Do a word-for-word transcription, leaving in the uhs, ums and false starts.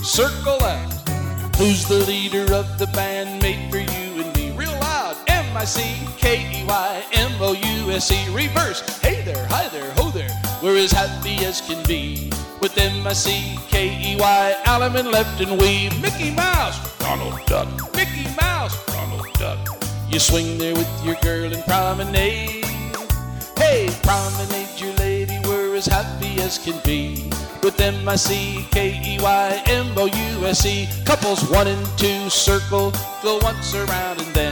Circle out. Who's the leader of the band made for you and me? Real loud. M I C K E Y M O U S E. Reverse. Hey there, hi there, ho there. We're as happy as can be. With M I C K E Y, Alaman left and we. Mickey Mouse, Donald Duck. Mickey Mouse, Donald Duck. You swing there with your girl and promenade. Hey, promenade your lady, we're as happy as can be. With M I C K E Y M O U S E. Couples one and two circle, go once around and then